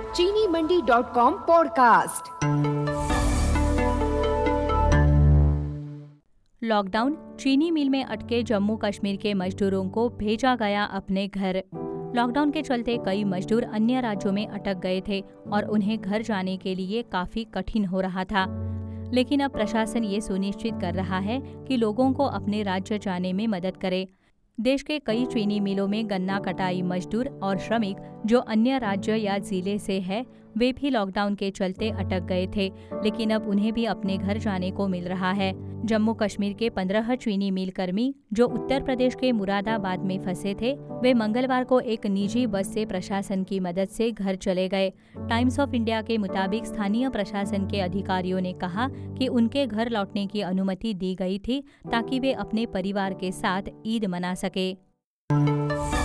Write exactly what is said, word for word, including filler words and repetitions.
चीनी Mandi dot com podcast. Lockdown, चीनी mill में अटके जम्मू कश्मीर के मजदूरों को भेजा गया अपने घर। लॉकडाउन के चलते कई मजदूर अन्य राज्यों में अटक गए थे और उन्हें घर जाने के लिए काफी कठिन हो रहा था। लेकिन अब प्रशासन ये सुनिश्चित कर रहा है कि लोगों को अपने राज्य जाने में मदद करे। देश के कई चीनी मिलों में गन्ना कटाई मजदूर और श्रमिक जो अन्य राज्य या जिले से है, वे भी लॉकडाउन के चलते अटक गए थे, लेकिन अब उन्हें भी अपने घर जाने को मिल रहा है। जम्मू कश्मीर के पंद्रह चीनी मिल कर्मी जो उत्तर प्रदेश के मुरादाबाद में फंसे थे, वे मंगलवार को एक निजी बस से प्रशासन की मदद से घर चले गए। टाइम्स ऑफ इंडिया के मुताबिक स्थानीय प्रशासन के अधिकारियों ने कहा कि उनके घर लौटने की अनुमति दी गई थी ताकि वे अपने परिवार के साथ ईद मना सके।